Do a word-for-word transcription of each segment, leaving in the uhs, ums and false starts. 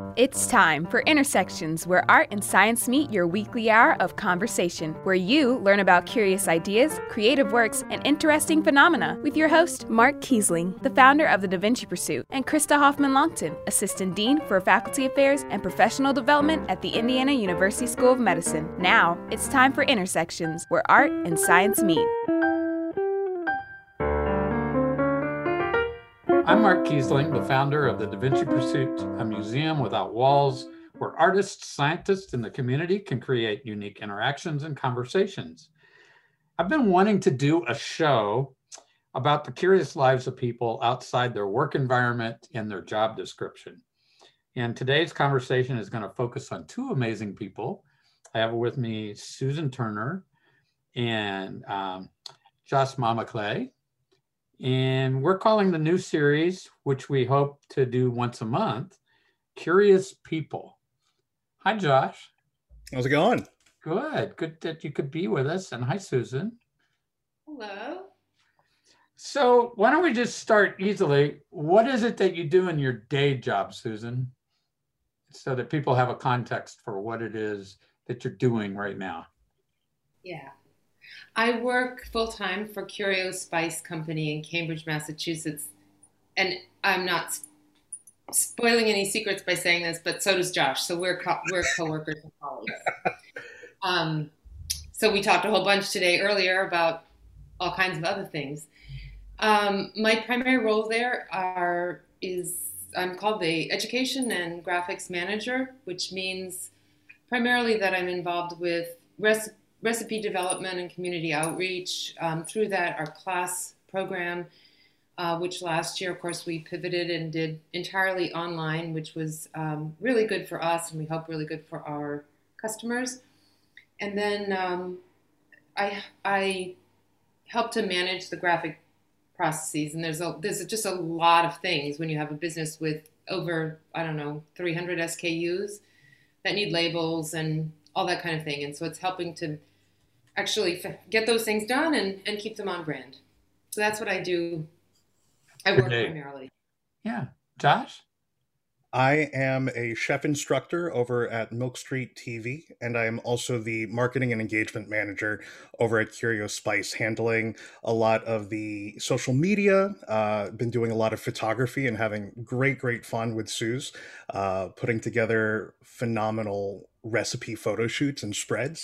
It's time for Intersections, where art and science meet, your weekly hour of conversation, where you learn about curious ideas, creative works, and interesting phenomena with your host, Mark Kiesling, the founder of the Da Vinci Pursuit, and Krista Hoffman-Longton, Assistant Dean for Faculty Affairs and Professional Development at the Indiana University School of Medicine. Now, it's time for Intersections, where art and science meet. I'm Mark Kiesling, the founder of the Da Vinci Pursuit, a museum without walls where artists, scientists, and the community can create unique interactions and conversations. I've been wanting to do a show about the curious lives of people outside their work environment and their job description. And today's conversation is going to focus on two amazing people. I have with me Susan Turner and um, Josh Mamaclay. And we're calling the new series, which we hope to do once a month, Curious People. Hi, Josh. How's it going? Good. Good that you could be with us. And hi, Susan. Hello. So why don't we just start easily? What is it that you do in your day job, Susan? So that people have a context for what it is that you're doing right now. Yeah. I work full-time for Curio Spice Company in Cambridge, Massachusetts. And I'm not spoiling any secrets by saying this, but so does Josh. So we're co- we're coworkers and colleagues. Um, so we talked a whole bunch today earlier about all kinds of other things. Um, my primary role there are is I'm called the Education and Graphics Manager, which means primarily that I'm involved with recipe recipe development and community outreach. Um, through that, our class program, uh, which last year, of course, we pivoted and did entirely online, which was um, really good for us, and we hope really good for our customers. And then um, I, I help to manage the graphic processes, and there's a, there's just a lot of things when you have a business with over, I don't know, three hundred S K Us that need labels and all that kind of thing. And so it's helping to actually get those things done and, and keep them on brand. So that's what I do. I work Good. Primarily. Yeah. Josh? I am a chef instructor over at Milk Street T V, and I am also the marketing and engagement manager over at Curio Spice, handling a lot of the social media, uh, been doing a lot of photography and having great, great fun with Suze, uh, putting together phenomenal recipe photo shoots and spreads.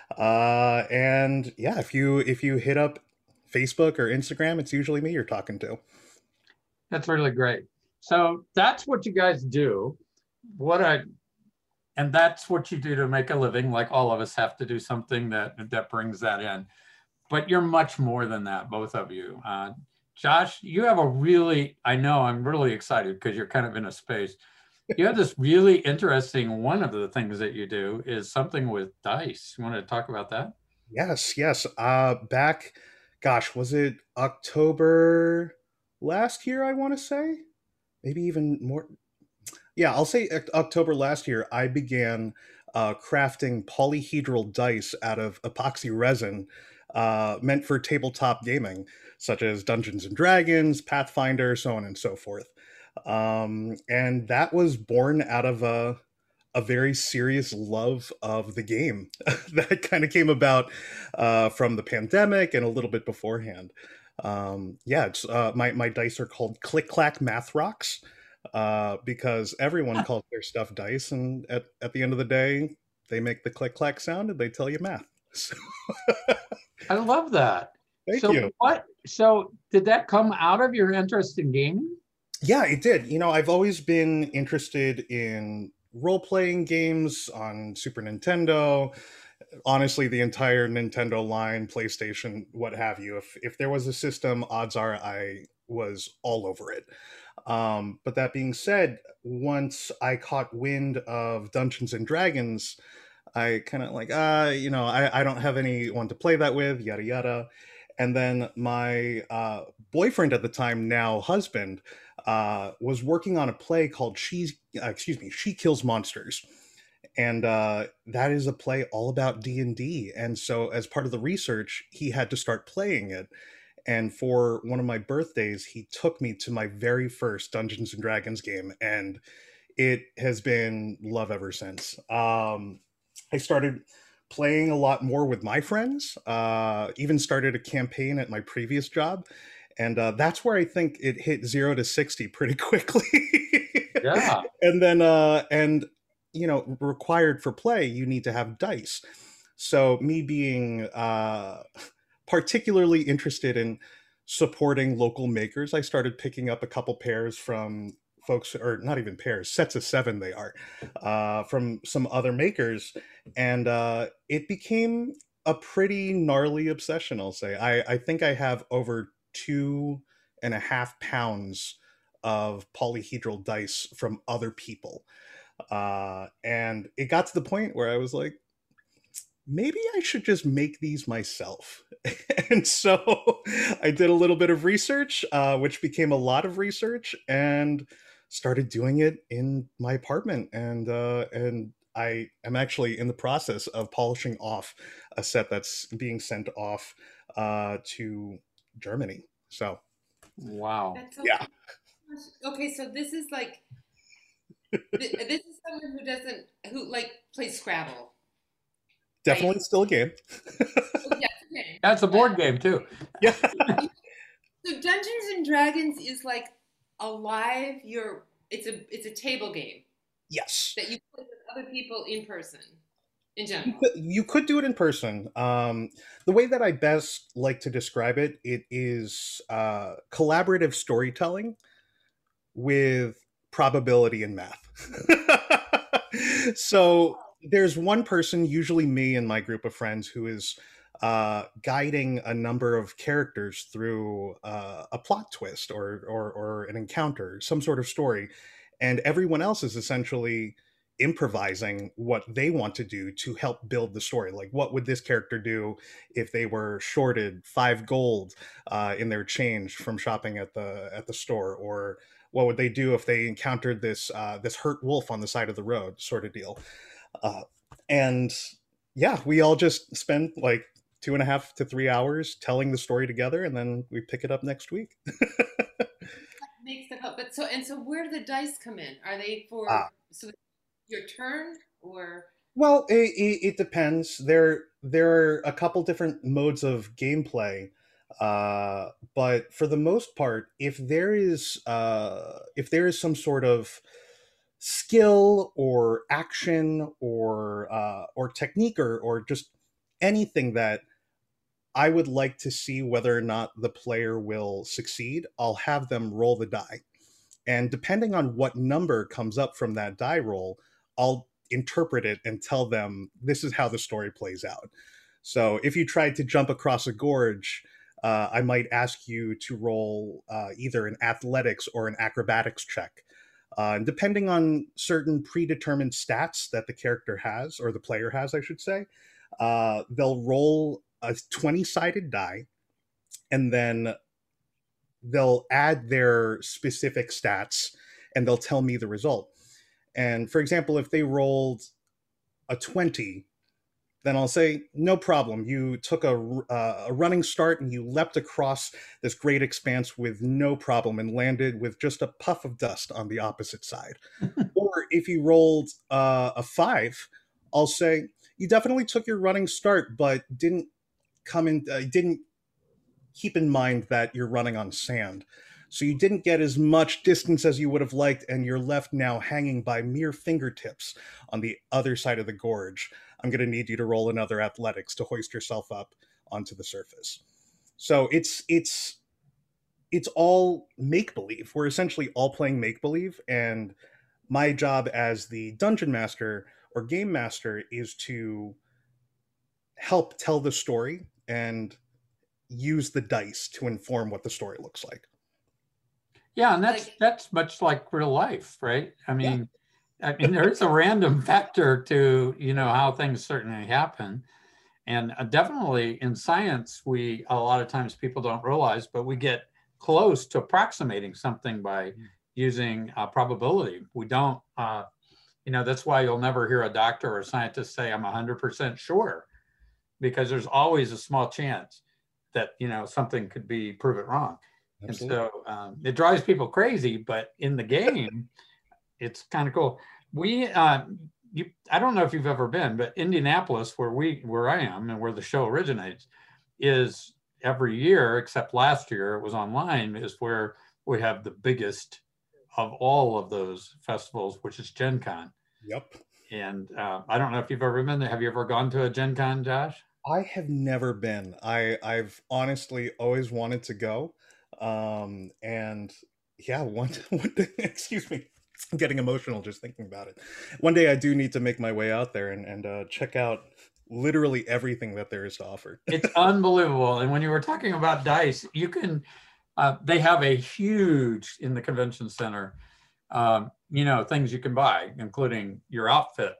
Uh, and yeah, if you if you hit up Facebook or Instagram, it's usually me you're talking to. That's really great. So that's what you guys do. What I, and that's what you do to make a living. Like all of us have to do something that that brings that in. But you're much more than that, both of you. Uh, Josh, you have a really, I know I'm really excited because you're kind of in a space. You have this really interesting, one of the things that you do is something with dice. You want to talk about that? Yes, yes. Uh, back, gosh, was it October last year, I want to say? Maybe even more. Yeah, I'll say October last year, I began uh, crafting polyhedral dice out of epoxy resin uh, meant for tabletop gaming, such as Dungeons and Dragons, Pathfinder, so on and so forth. Um, and that was born out of a, a very serious love of the game that kind of came about uh, from the pandemic and a little bit beforehand. Um, yeah, it's, uh, my, my dice are called Click Clack Math Rocks uh, because everyone calls their stuff dice, and at, at the end of the day, they make the click clack sound and they tell you math. So I love that. Thank so you. What? So did that come out of your interest in gaming? Yeah, it did. You know, I've always been interested in role-playing games on Super Nintendo. Honestly, the entire Nintendo line, PlayStation, what have you. If if there was a system, odds are I was all over it. Um, but that being said, once I caught wind of Dungeons and Dragons, I kind of like, uh, you know, I, I don't have anyone to play that with, yada, yada. And then my uh, boyfriend at the time, now husband, uh, was working on a play called She, uh, excuse me, She Kills Monsters. And uh, that is a play all about D and D. And so as part of the research, he had to start playing it. And for one of my birthdays, he took me to my very first Dungeons and Dragons game. And it has been love ever since. Um, I started playing a lot more with my friends, uh, even started a campaign at my previous job. And uh, that's where I think it hit zero to sixty pretty quickly. Yeah. And then, uh, and, you know, required for play, you need to have dice. So me being uh, particularly interested in supporting local makers, I started picking up a couple pairs from folks, or not even pairs, sets of seven they are, uh, from some other makers. And uh, it became a pretty gnarly obsession, I'll say. I, I think I have over two and a half pounds of polyhedral dice from other people. Uh, and it got to the point where I was like, maybe I should just make these myself. And so I did a little bit of research, uh, which became a lot of research, and started doing it in my apartment. And uh, and I am actually in the process of polishing off a set that's being sent off uh, to Germany. So, Wow. That's so yeah. Okay, so this is like th- this is someone who doesn't who like plays Scrabble. Definitely Right. still a game. Oh, yeah, it's a game. That's a board game too. Yeah. So Dungeons and Dragons is like a live. You're it's a it's a table game Yes. that you play with other people in person. In You general, could, you could do it in person. Um, the way that I best like to describe it, it is uh, collaborative storytelling with probability and math. So there's one person, usually me and my group of friends, who is uh, guiding a number of characters through uh, a plot twist or, or or an encounter, some sort of story, and everyone else is essentially improvising what they want to do to help build the story. Like, what would this character do if they were shorted five gold uh, in their change from shopping at the at the store, or what would they do if they encountered this uh, this hurt wolf on the side of the road, sort of deal. Uh, and yeah, we all just spend like two and a half to three hours telling the story together, and then we pick it up next week. make stuff up. But so and so, where do the dice come in? Are they for Ah. so your turn or? Well, it, it, it depends. There there are a couple different modes of gameplay, uh, but for the most part, if there is uh, if there is some sort of skill or action or uh, or technique or or just anything that I would like to see whether or not the player will succeed, I'll have them roll the die. And depending on what number comes up from that die roll, I'll interpret it and tell them this is how the story plays out. So if you tried to jump across a gorge, uh, I might ask you to roll uh, either an athletics or an acrobatics check. Uh, and depending on certain predetermined stats that the character has, or the player has, I should say, uh, they'll roll a twenty-sided die, and then they'll add their specific stats, and they'll tell me the result. And for example, if they rolled a twenty, then I'll say, no problem. You took a, uh, a running start and you leapt across this great expanse with no problem and landed with just a puff of dust on the opposite side. Or if you rolled uh, a five, I'll say, you definitely took your running start, but didn't come in, uh, didn't keep in mind that you're running on sand. So you didn't get as much distance as you would have liked, and you're left now hanging by mere fingertips on the other side of the gorge. I'm going to need you to roll another athletics to hoist yourself up onto the surface. So it's it's it's all make-believe. We're essentially all playing make-believe, and my job as the dungeon master or game master is to help tell the story and use the dice to inform what the story looks like. Yeah, and that's Like- that's much like real life, right? I mean, I mean, there is a random factor to, you know, how things certainly happen. And uh, definitely in science, we, a lot of times people don't realize, but we get close to approximating something by using uh, probability. We don't, uh, you know, that's why you'll never hear a doctor or a scientist say, I'm one hundred percent sure, because there's always a small chance that, you know, something could be proven wrong. Absolutely. And so um, it drives people crazy, but in the game, it's kind of cool. We, uh, you, I don't know if you've ever been, but Indianapolis, where we, where I am and where the show originates, is every year, except last year it was online, is where we have the biggest of all of those festivals, which is Gen Con. Yep. And uh, I don't know if you've ever been there. Have you ever gone to a Gen Con, Josh? I have never been. I, I've honestly always wanted to go. Um, and yeah, one, one day, excuse me, I'm getting emotional just thinking about it. One day I do need to make my way out there and, and uh, check out literally everything that there is to offer. It's unbelievable. And when you were talking about dice, you can, uh, they have a huge, in the convention center, um, you know, things you can buy, including your outfit.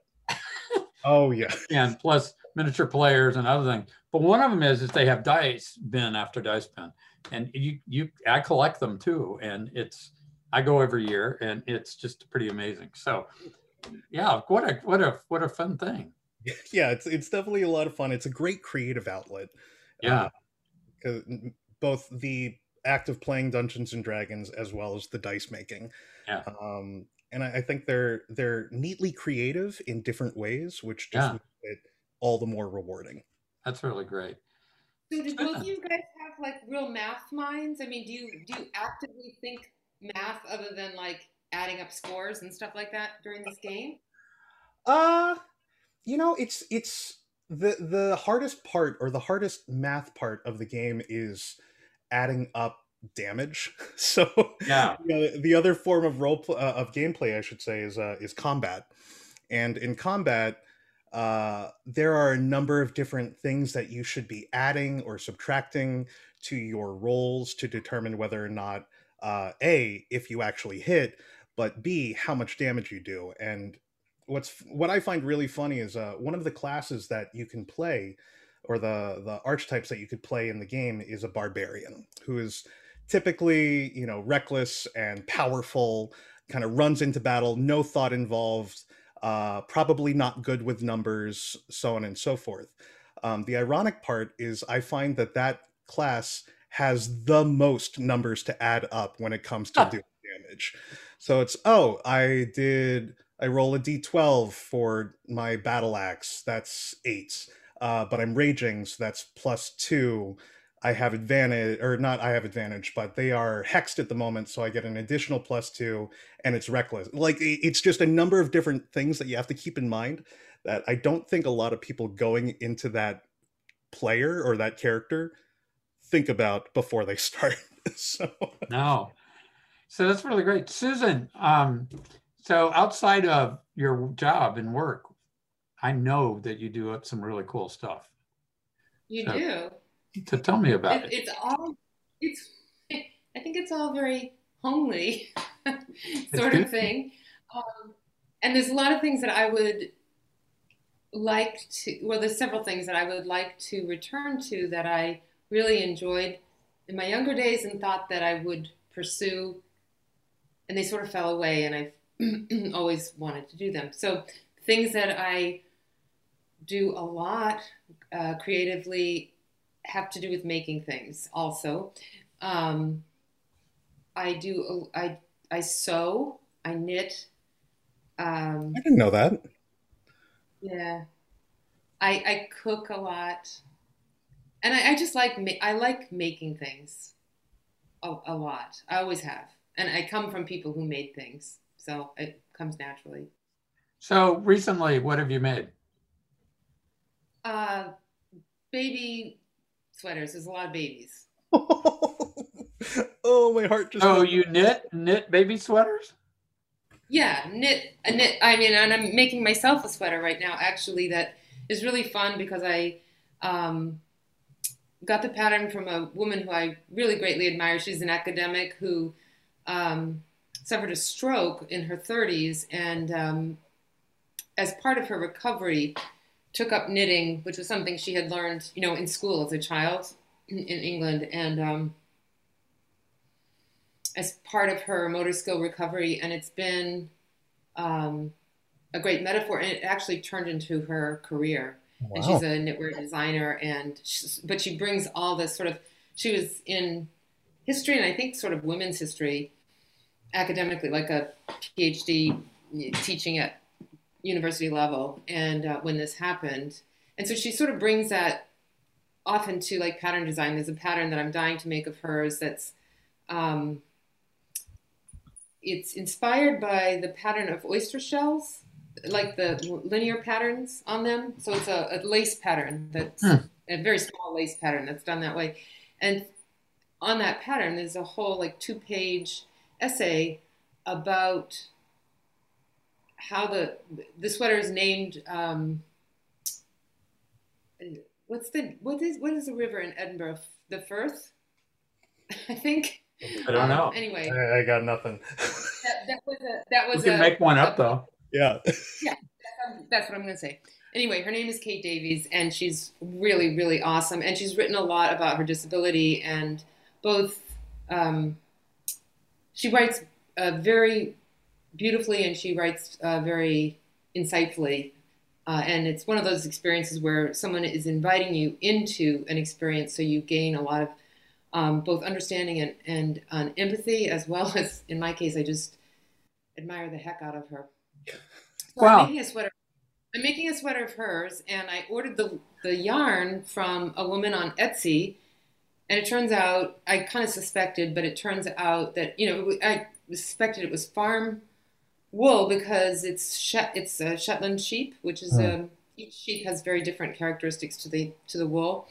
Oh, yeah. And plus miniature players and other things. But one of them is, is they have dice bin after dice bin. And you, you, I collect them too. And it's, I go every year and it's just pretty amazing. So yeah, what a, what a, what a fun thing. Yeah, it's it's definitely a lot of fun. It's a great creative outlet. Yeah. Uh, both the act of playing Dungeons and Dragons as well as the dice making. Yeah. Um, and I, I think they're they're neatly creative in different ways, which just Yeah. makes it all the more rewarding. That's really great. So do both of you guys have like real math minds? I mean, do you do you actively think math other than like adding up scores and stuff like that during this game? Uh you know, it's it's the the hardest part, or the hardest math part of the game, is adding up damage. So Yeah. you know, the other form of role pl- uh, of gameplay, I should say, is uh, is combat. And in combat, uh, there are a number of different things that you should be adding or subtracting to your rolls to determine whether or not uh, A, if you actually hit, but B, how much damage you do. And what's what I find really funny is uh, one of the classes that you can play, or the the archetypes that you could play in the game, is a barbarian, who is typically, you know, reckless and powerful, kind of runs into battle, no thought involved, uh, probably not good with numbers, so on and so forth. Um, the ironic part is I find that that class has the most numbers to add up when it comes to doing damage. So it's, oh, I did, I roll a d twelve for my battle axe, that's eight. Uh, but I'm raging, so that's plus two. I have advantage, or not I have advantage, but they are hexed at the moment, so I get an additional plus two, and it's reckless. Like, it's just a number of different things that you have to keep in mind that I don't think a lot of people going into that player or that character think about before they start. So No. So that's really great. Susan, um, so outside of your job and work, I know that you do some really cool stuff. You so, do. So tell me about it, it. It's all, it's, I think it's all very homely sort of thing. Um, and there's a lot of things that I would like to, well, there's several things that I would like to return to that I really enjoyed in my younger days and thought that I would pursue, and they sort of fell away, and I've always wanted to do them. So things that I do a lot uh, creatively have to do with making things also. Um, I do, I, I sew, I knit. Um, I didn't know that. Yeah. I, I cook a lot. And I, I just like, I like making things a, a lot. I always have. And I come from people who made things. So it comes naturally. So recently, what have you made? Uh, baby sweaters. There's a lot of babies. Oh, my heart just. Oh, you knit knit baby sweaters? Yeah, knit a knit. I mean, and I'm making myself a sweater right now. Actually, that is really fun because I um, got the pattern from a woman who I really greatly admire. She's an academic who um, suffered a stroke in her thirties, and um, as part of her recovery, took up knitting, which was something she had learned, you know, in school as a child in, in England, and um, as part of her motor skill recovery. And it's been um, a great metaphor, and it actually turned into her career. Wow. And she's a knitwear designer, and she's, but she brings all this sort of, she was in history, and I think sort of women's history, academically, like a PhD teaching at university level. And uh, when this happened, and so she sort of brings that often to like pattern design. There's a pattern that I'm dying to make of hers that's um, it's inspired by the pattern of oyster shells, like the linear patterns on them. So it's a, a lace pattern that's Hmm. a very small lace pattern that's done that way. And on that pattern, there's a whole like two page essay about how the the sweater is named. Um, what's the what is what is the river in Edinburgh? The Firth, I think. I don't know. Um, anyway, I, I got nothing. that, that was a that We was can a, make one up a- though. Yeah. yeah, that's, that's what I'm going to say. Anyway, her name is Kate Davies, and she's really, really awesome. And she's written a lot about her disability, and both um, she writes uh, very beautifully, and she writes uh, very insightfully. Uh, and it's one of those experiences where someone is inviting you into an experience, so you gain a lot of um, both understanding and, and uh, empathy, as well as, in my case, I just admire the heck out of her. So Wow. I'm making a sweater. I'm making a sweater of hers, and I ordered the the yarn from a woman on Etsy. And it turns out, I kind of suspected, but it turns out that, you know, I suspected it was farm wool because it's Shet, it's a Shetland sheep, which is a each sheep has very different characteristics to the to the wool.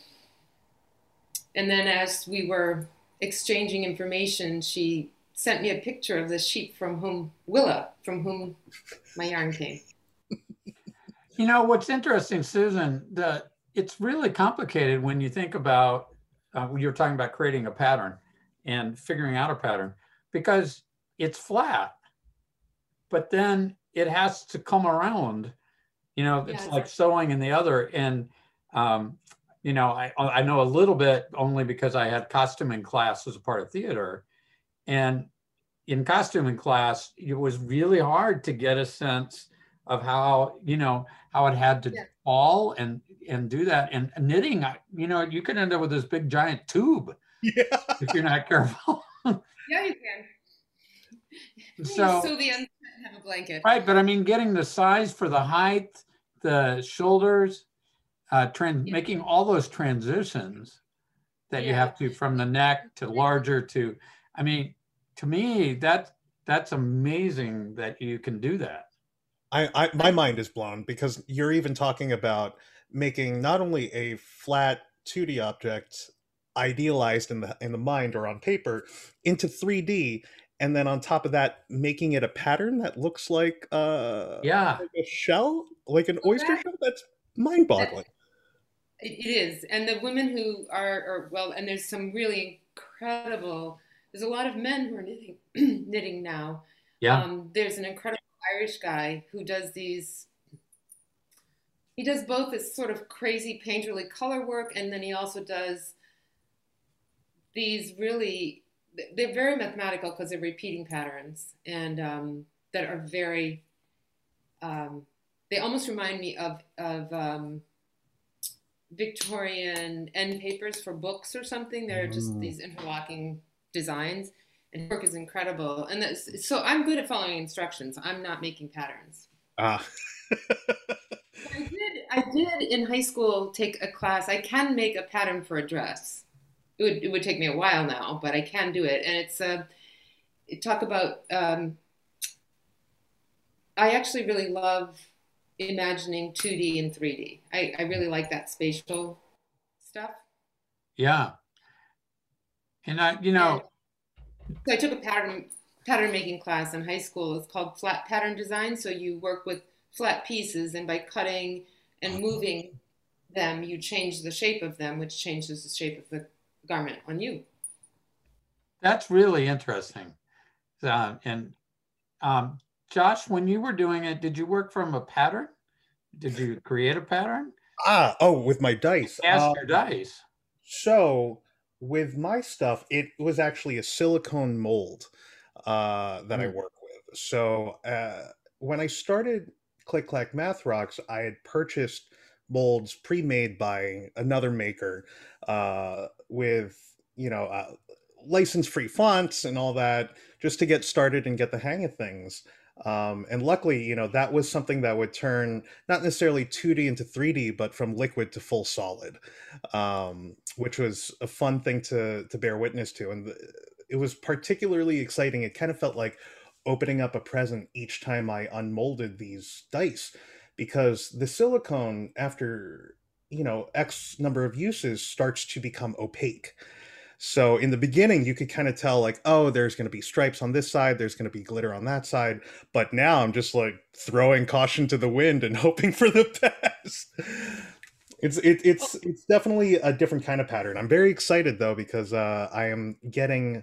And then as we were exchanging information, she sent me a picture of the sheep from whom Willa, from whom my yarn came. You know, what's interesting, Susan, the, it's really complicated when you think about, uh, when you're talking about creating a pattern and figuring out a pattern, because it's flat, but then it has to come around, you know, it's Yeah, like sewing in the other. And, um, you know, I, I know a little bit only because I had costuming class as a part of theater. And in costuming class, it was really hard to get a sense of how, you know, how it had to Yeah. fall and and do that. And knitting, you know, you could end up with this big giant tube Yeah. if you're not careful. yeah, you can. So, So the end have a blanket. right, but I mean, getting the size for the height, the shoulders, uh, trans Yeah. making all those transitions that you Yeah. have to from the neck to larger to, I mean, to me, that that's amazing that you can do that. I, I my mind is blown because you're even talking about making not only a flat two D object idealized in the in the mind or on paper into three D, and then on top of that making it a pattern that looks like uh Yeah. like a shell, like an Well, oyster that- shell. That's mind-boggling. It, it is, and the women who are, are well, and there's some really incredible. There's a lot of men who are knitting knitting now. Yeah. Um, there's an incredible Irish guy who does these. He does both this sort of crazy painterly color work, and then he also does these really. They're very mathematical because they're repeating patterns, and um, that are very. Um, they almost remind me of of. Um, Victorian end papers for books or something. They're just Mm. these interlocking designs, and his work is incredible. And that's, so I'm good at following instructions. I'm not making patterns. Ah. I did. I did in high school take a class. I can make a pattern for a dress. It would it would take me a while now, but I can do it. And it's uh, it talk about. Um, I actually really love imagining two D and three D. I, I really like that spatial stuff. Yeah. And I, you know, So I took a pattern pattern making class in high school. It's called flat pattern design. So you work with flat pieces, and by cutting and moving them, you change the shape of them, which changes the shape of the garment on you. that's really interesting. Uh, and um, Josh, when you were doing it, did you work from a pattern? Did you create a pattern? Ah, oh, with my dice. Cast Uh, your dice. So with my stuff, it was actually a silicone mold uh, that I Mm. work with. So uh, when I started Click Clack Math Rocks, I had purchased molds pre-made by another maker uh, with, you know, uh, license-free fonts and all that. just to get started and get the hang of things. Um, and luckily, you know, that was something that would turn not necessarily two D into three D, but from liquid to full solid, um, which was a fun thing to to bear witness to. And the, it was particularly exciting. It kind of felt like opening up a present each time I unmolded these dice, because the silicone, after, you know, X number of uses, starts to become opaque. So in the beginning, you could kind of tell like, oh, there's going to be stripes on this side, there's going to be glitter on that side. But now I'm just like throwing caution to the wind and hoping for the best. It's it, it's it's definitely a different kind of pattern. I'm very excited though, because uh, I am getting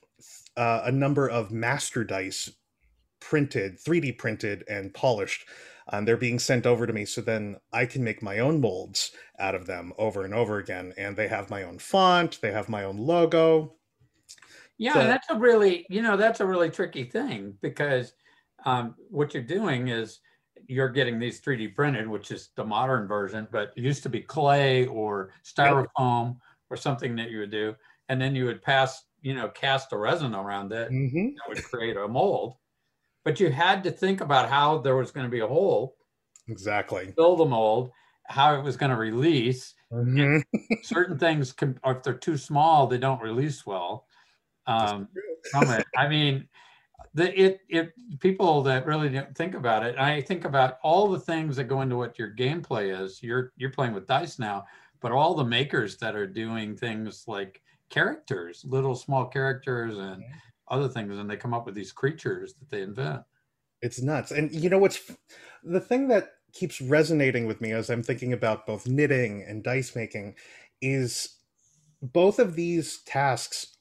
uh, a number of master dice printed, three D printed and polished. And they're being sent over to me, so then I can make my own molds out of them over and over again. And they have my own font, they have my own logo. Yeah, So, that's a really, you know, that's a really tricky thing, because um, what you're doing is you're getting these three D printed, which is the modern version, but it used to be clay or styrofoam or something that you would do. And then you would pass, you know, cast a resin around it mhm. that would create a mold. But you had to think about how there was going to be a hole, Exactly. build a mold, how it was going to release. Mhm. Certain things, can, or if they're too small, they don't release well um, from it. I mean, the, it, it people that really don't think about it, I think about all the things that go into what your gameplay is. You're you're playing with dice now, but all the makers that are doing things like characters, little small characters and other things, and they come up with these creatures that they invent. It's nuts. And you know what's the thing that keeps resonating with me as I'm thinking about both knitting and dice making is both of these tasks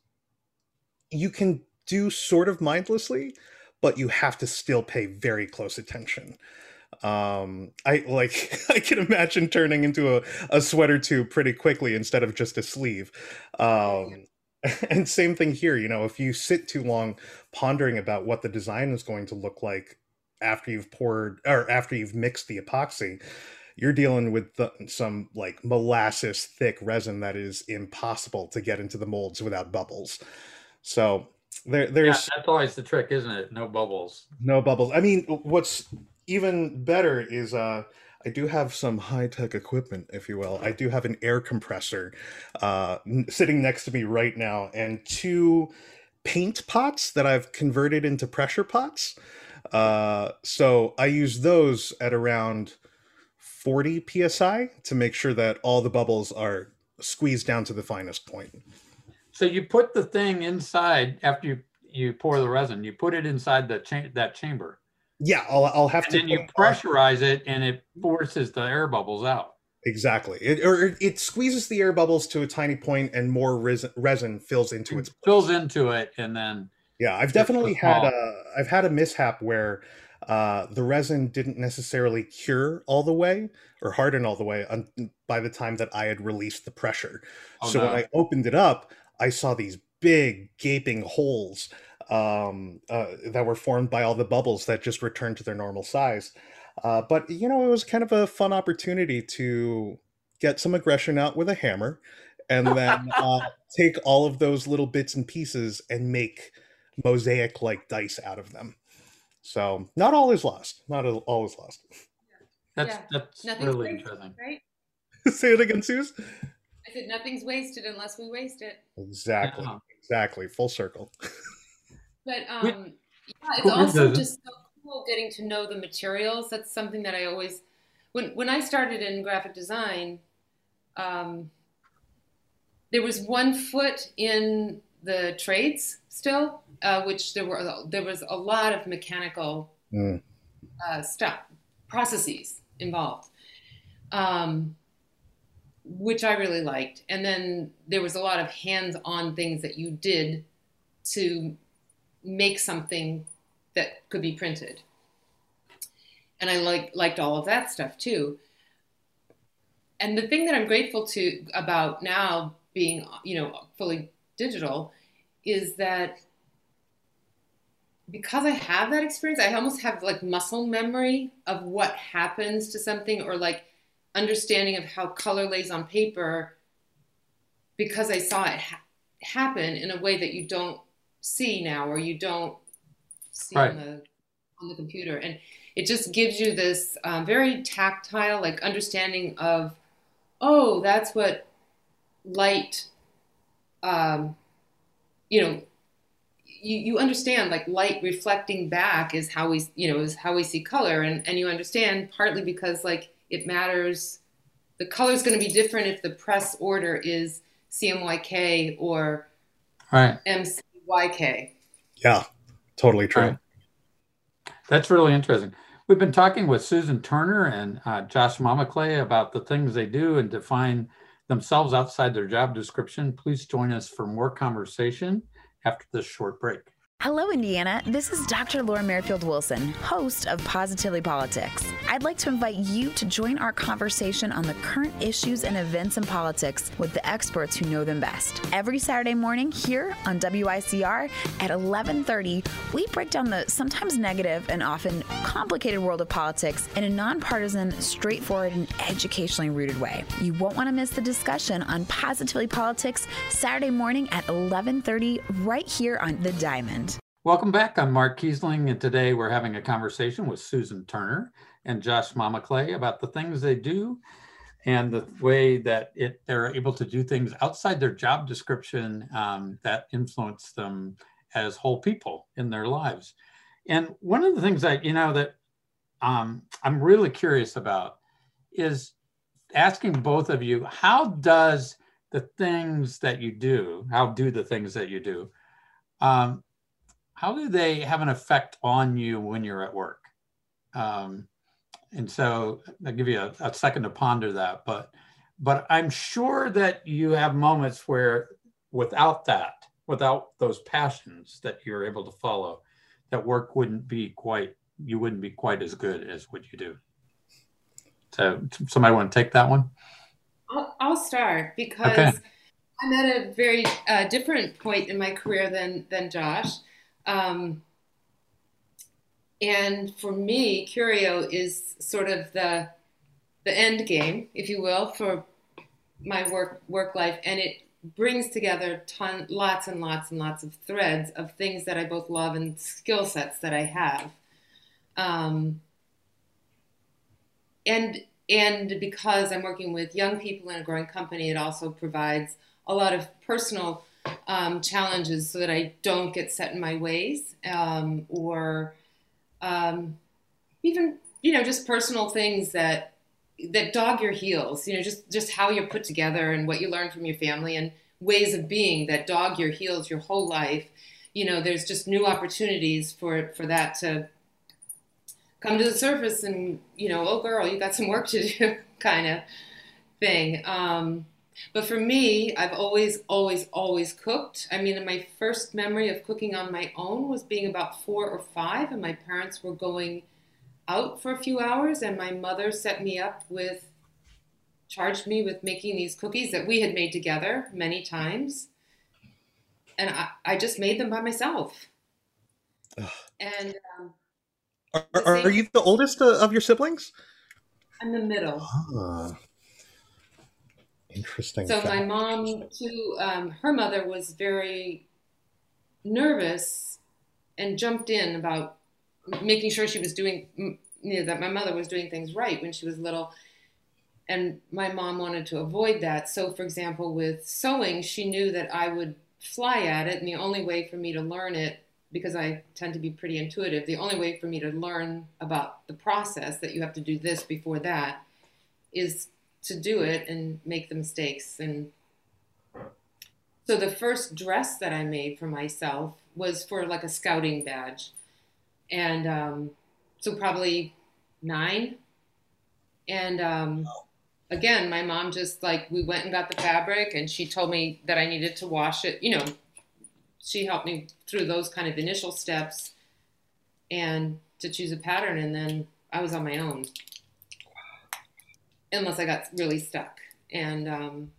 you can do sort of mindlessly, but you have to still pay very close attention. Um, I like I can imagine turning into a, a sweater tube pretty quickly instead of just a sleeve. Um, and same thing here, you know, if you sit too long pondering about what the design is going to look like after you've poured or after you've mixed the epoxy, you're dealing with the, some like molasses thick resin that is impossible to get into the molds without bubbles. So there, there's Yeah, that's always the trick, isn't it? No bubbles. no bubbles. I mean, what's even better is uh, I do have some high-tech equipment, if you will. I do have an air compressor uh, n- sitting next to me right now, and two paint pots that I've converted into pressure pots. Uh, so I use those at around forty P S I to make sure that all the bubbles are squeezed down to the finest point. So you put the thing inside after you, you pour the resin, you put it inside the cha- that chamber. Yeah, I'll, I'll have And to then you put- pressurize it and it forces the air bubbles out. Exactly. It, or it squeezes the air bubbles to a tiny point and more resin, resin fills into its place. Fills into it and then Yeah, I've definitely had a, I've had a mishap where uh, the resin didn't necessarily cure all the way or harden all the way un- by the time that I had released the pressure. Oh, so no. when I opened it up, I saw these big gaping holes um, uh, that were formed by all the bubbles that just returned to their normal size. Uh, but, you know, it was kind of a fun opportunity to get some aggression out with a hammer and then uh, take all of those little bits and pieces and make mosaic-like dice out of them. So not all is lost. Not all is lost. that's Yeah. that's Nothing's really wasted, interesting. right? Say it again, Suze. I said nothing's wasted unless we waste it. Exactly. Yeah. Exactly. Full circle. But um, We- yeah, it's Cool. also Does it- just so cool getting to know the materials. That's something that I always, when when I started in graphic design, um, there was one foot in the trades still, uh, which there were there was a lot of mechanical Mm. uh, stuff, processes involved, um, which I really liked. And then there was a lot of hands-on things that you did to make something that could be printed. And I like liked all of that stuff too. And the thing that I'm grateful to about now being, you know, fully digital is that because I have that experience, I almost have like muscle memory of what happens to something, or like understanding of how color lays on paper, because I saw it ha- happen in a way that you don't see now, or you don't see Right. on the on the computer. And it just gives you this um, very tactile, like understanding of, oh, that's what light, um, you know, you, you understand like light reflecting back is how we, you know, is how we see color. And, and you understand partly because like it matters. The color is going to be different if the press order is C M Y K or Right. M C Y K. Yeah, totally true. Right. That's really interesting. We've been talking with Susan Turner and uh, Josh Mamaclay about the things they do and define themselves outside their job description. Please join us for more conversation after this short break. Hello, Indiana. This is Doctor Laura Merrifield Wilson, host of Positively Politics. I'd like to invite you to join our conversation on the current issues and events in politics with the experts who know them best. Every Saturday morning here on W I C R at eleven thirty, we break down the sometimes negative and often complicated world of politics in a nonpartisan, straightforward, and educationally rooted way. You won't want to miss the discussion on Positively Politics Saturday morning at eleven thirty right here on The Diamond. Welcome back. I'm Mark Kiesling, and today we're having a conversation with Susan Turner and Josh Mamaclay about the things they do and the way that it, they're able to do things outside their job description um, that influence them as whole people in their lives. And one of the things that, you know, that um, I'm really curious about is asking both of you, how does the things that you do, how do the things that you do, um, how do they have an effect on you when you're at work? Um, and so I'll give you a, a second to ponder that, but, but I'm sure that you have moments where without that, without those passions that you're able to follow, that work wouldn't be quite, you wouldn't be quite as good as what you do. So somebody want to take that one? I'll, I'll start because Okay. I'm at a very uh, different point in my career than, than Josh. Um, and for me, Curio is sort of the the end game, if you will, for my work work life, and it brings together ton, lots and lots and lots of threads of things that I both love and skill sets that I have. Um, and and because I'm working with young people in a growing company, it also provides a lot of personal Um, challenges so that I don't get set in my ways, um, or um, even, you know, just personal things that that dog your heels, you know, just, just how you're put together and what you learn from your family and ways of being that dog your heels your whole life. You know, there's just new opportunities for, for that to come to the surface and, you know, oh girl, you got some work to do kind of thing. Um, But for me, I've always, always, always cooked. I mean, my first memory of cooking on my own was being about four or five, and my parents were going out for a few hours, and my mother set me up with, charged me with making these cookies that we had made together many times. And I, I just made them by myself. Ugh. And um, Are, the are, are same- you the oldest uh, of your siblings? I'm the middle. Ah, interesting. So fact. my mom, too, um, her mother was very nervous and jumped in about making sure she was doing, you know, that my mother was doing things right when she was little. And my mom wanted to avoid that. So, for example, with sewing, she knew that I would fly at it. And the only way for me to learn it, because I tend to be pretty intuitive, the only way for me to learn about the process, that you have to do this before that, is to do it and make the mistakes. And so the first dress that I made for myself was for like a scouting badge. And um, so probably nine. And um, again, my mom just like, we went and got the fabric and she told me that I needed to wash it. You know, she helped me through those kind of initial steps and to choose a pattern. And then I was on my own. Unless I got really stuck. And, um,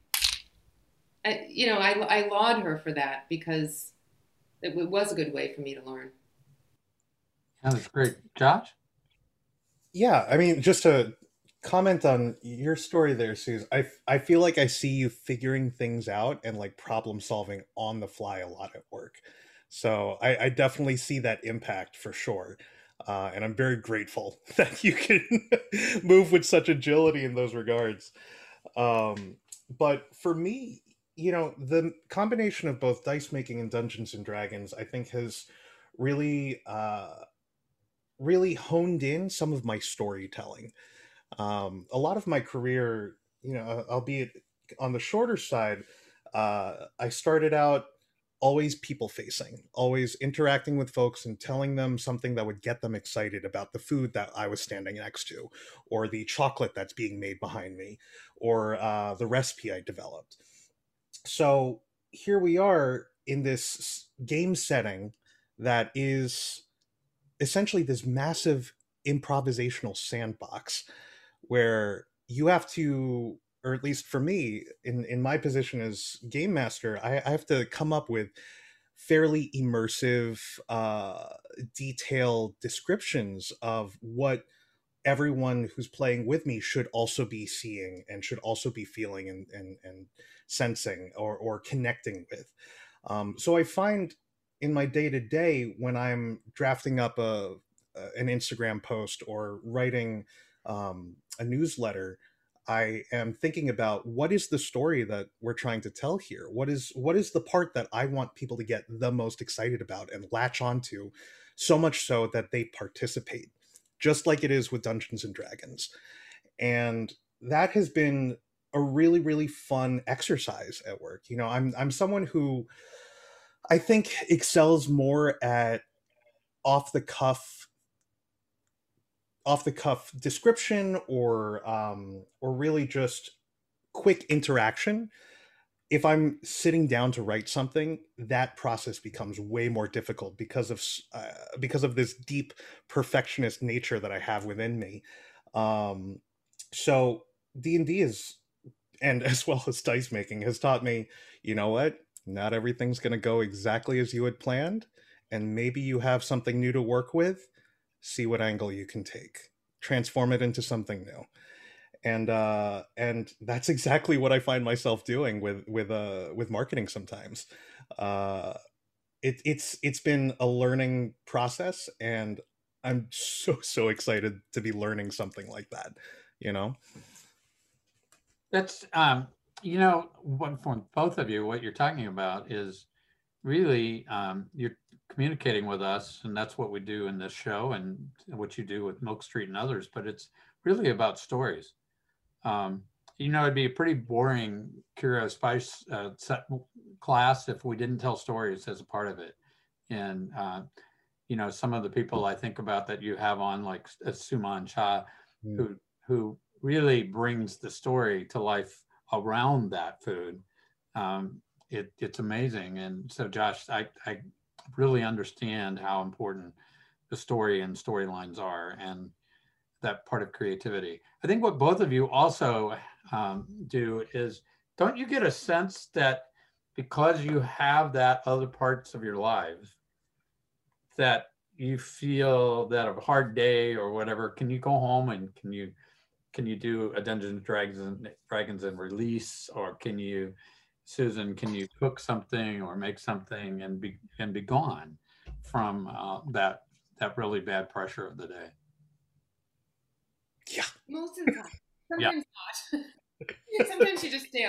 I, you know, I, I laud her for that because it was a good way for me to learn. That was great. Josh? Yeah, I mean, just to comment on your story there, Suze, I, I feel like I see you figuring things out and like problem solving on the fly a lot at work. So I, I definitely see that impact for sure. Uh, and I'm very grateful that you can move with such agility in those regards. Um, but for me, you know, the combination of both dice making and Dungeons and Dragons, I think, has really, uh, really honed in some of my storytelling. Um, a lot of my career, you know, albeit on the shorter side, uh, I started out always people facing, always interacting with folks and telling them something that would get them excited about the food that I was standing next to, or the chocolate that's being made behind me, or uh, the recipe I developed. So here we are in this game setting that is essentially this massive improvisational sandbox where you have to, or at least for me, in, in my position as game master, I, I have to come up with fairly immersive, uh, detailed descriptions of what everyone who's playing with me should also be seeing and should also be feeling and, and, and sensing or, or connecting with. Um, so I find in my day to day when I'm drafting up a, a an Instagram post or writing um, a newsletter, I am thinking about what is the story that we're trying to tell here. What is what is the part that I want people to get the most excited about and latch onto, so much so that they participate, just like it is with Dungeons and Dragons. And that has been a really, really fun exercise at work. You know, I'm I'm someone who I think excels more at off the cuff off the cuff description or um, or really just quick interaction. If I'm sitting down to write something, that process becomes way more difficult because of uh, because of this deep perfectionist nature that I have within me. Um, so D and D is, and as well as dice making, has taught me, you know what? Not everything's going to go exactly as you had planned, and maybe you have something new to work with. See what angle you can take, transform it into something new. And uh and that's exactly what I find myself doing with with uh with marketing sometimes. uh it, it's it's been a learning process, and I'm so so excited to be learning something like that, you know. That's um you know, what from both of you, what you're talking about is really um you're communicating with us, and that's what we do in this show and what you do with Milk Street and others, but it's really about stories. Um, you know, it'd be a pretty boring Curio Spice uh, set class if we didn't tell stories as a part of it. And, uh, you know, some of the people I think about that you have on, like uh, Suman Cha, mm. who who really brings the story to life around that food. Um, it, it's amazing. And so, Josh, I, I really understand how important the story and storylines are, and that part of creativity. I think what both of you also um, do is, don't you get a sense that because you have that other parts of your lives, that you feel that a hard day or whatever, can you go home and can you can you do a Dungeons and Dragons and Dragons and release, or can you, Susan, can you cook something or make something and be and be gone from uh, that that really bad pressure of the day? Yeah. Most of the time. Sometimes yeah. not. Sometimes you just stay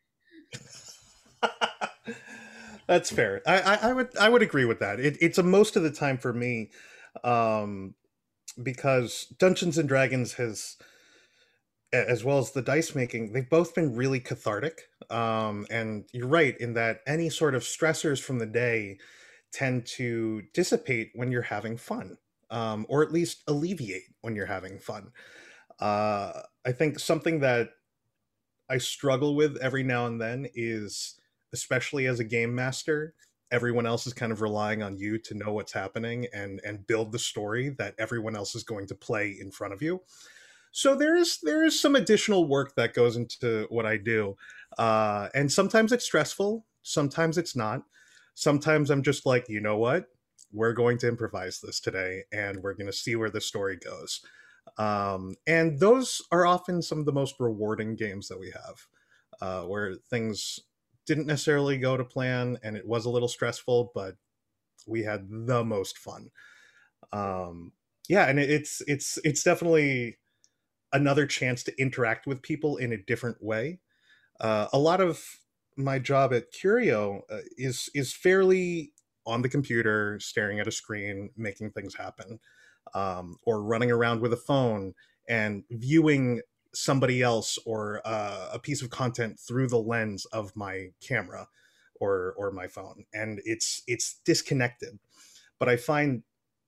up. That's fair. I, I, I would I would agree with that. It, it's a most of the time for me, um, because Dungeons and Dragons has, as well as the dice making, they've both been really cathartic. Um, and you're right in that any sort of stressors from the day tend to dissipate when you're having fun, um, or at least alleviate when you're having fun. Uh, I think something that I struggle with every now and then is, especially as a game master, everyone else is kind of relying on you to know what's happening and and build the story that everyone else is going to play in front of you. So there is there is some additional work that goes into what I do, uh, and sometimes it's stressful, sometimes it's not. Sometimes I'm just like, you know what, we're going to improvise this today, and we're going to see where the story goes. Um, and those are often some of the most rewarding games that we have, uh, where things didn't necessarily go to plan and it was a little stressful, but we had the most fun. Um, yeah, and it, it's it's it's definitely another chance to interact with people in a different way. Uh, a lot of my job at Curio uh, is is fairly on the computer, staring at a screen, making things happen, um, or running around with a phone and viewing somebody else or uh, a piece of content through the lens of my camera or or my phone, and it's it's disconnected. But I find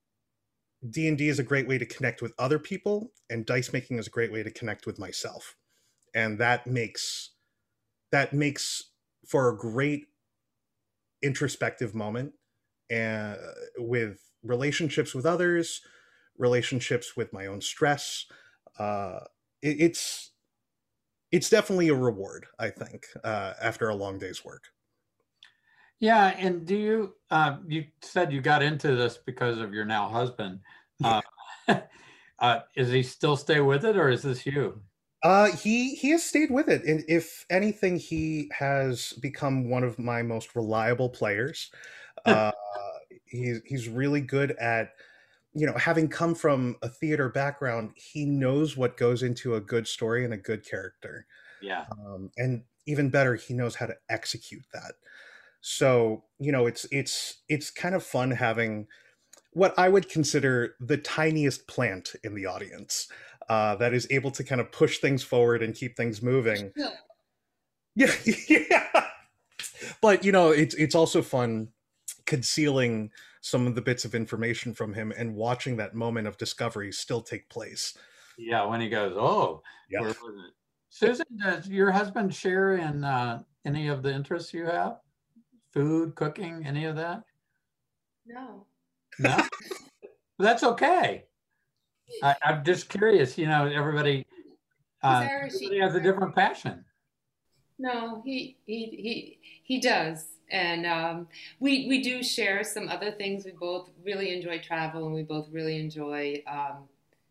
D and D is a great way to connect with other people, and dice making is a great way to connect with myself, and that makes that makes for a great introspective moment, and with relationships with others, relationships with my own stress. Uh, it, it's it's definitely a reward, I think, uh, after a long day's work. Yeah, and do you, uh, you said you got into this because of your now husband. Uh, uh, is he still stay with it, or is this you? Uh, he he has stayed with it, and if anything, he has become one of my most reliable players. Uh, he's he's really good at, you know, having come from a theater background, he knows what goes into a good story and a good character. Yeah. Um, and even better, he knows how to execute that. So, you know, it's it's it's kind of fun having what I would consider the tiniest plant in the audience, uh, that is able to kind of push things forward and keep things moving. Yeah, yeah. But you know, it's it's also fun concealing some of the bits of information from him and watching that moment of discovery still take place. Yeah, when he goes, oh, yeah. Where was it? Susan, does your husband share in uh, any of the interests you have? Food, cooking, any of that? No. No? That's okay. I, I'm just curious, you know, everybody, uh, everybody has a different passion. No, he he he he does, and um, we we do share some other things. We both really enjoy travel, and we both really enjoy um,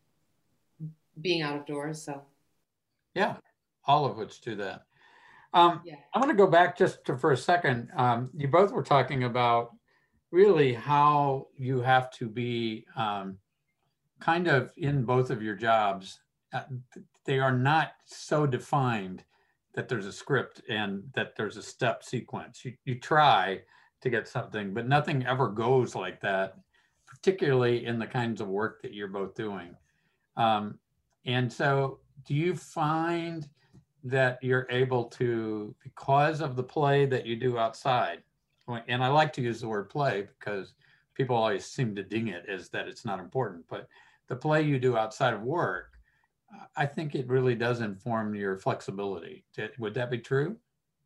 being out of doors. So, yeah, all of which do that. Um, yeah. I want to go back just to, for a second. Um, you both were talking about really how you have to be um, kind of in both of your jobs. Uh, they are not so defined that there's a script and that there's a step sequence. You, you try to get something, but nothing ever goes like that, particularly in the kinds of work that you're both doing. Um, and so do you find that you're able to, because of the play that you do outside, and I like to use the word play because people always seem to ding it as that it's not important, but the play you do outside of work, I think it really does inform your flexibility. Would that be true?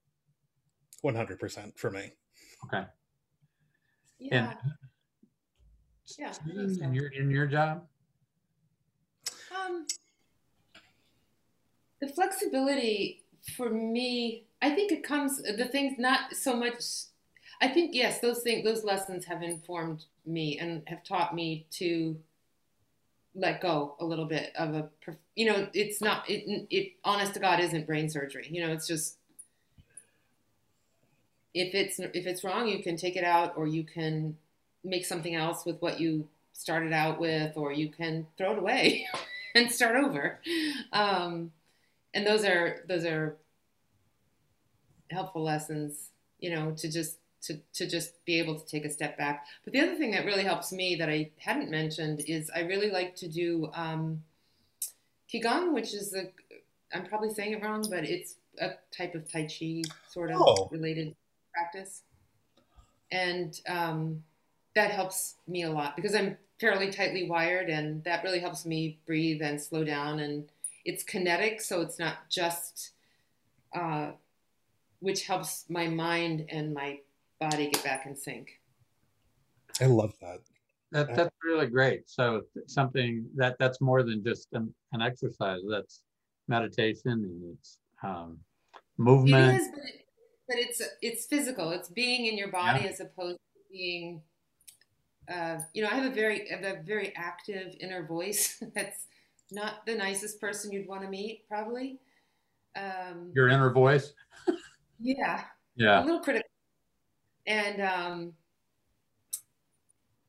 one hundred percent for me. Okay. Yeah. And yeah. So. In your in your job? Um, the flexibility for me, I think it comes, the things not so much, I think, yes, those things, those lessons have informed me and have taught me to let go a little bit of a, you know, it's not, it, it honest to God isn't brain surgery. You know, it's just, if it's, if it's wrong, you can take it out, or you can make something else with what you started out with, or you can throw it away and start over. Um, and those are, those are helpful lessons, you know, to just, to, to just be able to take a step back. But the other thing that really helps me that I hadn't mentioned is I really like to do um, Qigong, which is a, I'm probably saying it wrong, but it's a type of Tai Chi sort of oh. related practice. And um, that helps me a lot because I'm fairly tightly wired, and that really helps me breathe and slow down. And it's kinetic, so it's not just, uh, which helps my mind and my body get back in sync. I love that. That that's really great. So something that that's more than just an, an exercise. That's meditation, and it's um, movement. It is, but, it, but it's it's physical. It's being in your body yeah. as opposed to being. Uh, you know, I have a very I have a very active inner voice. That's not the nicest person you'd want to meet, probably. Um, Your inner voice. yeah. Yeah. A little critical. And um,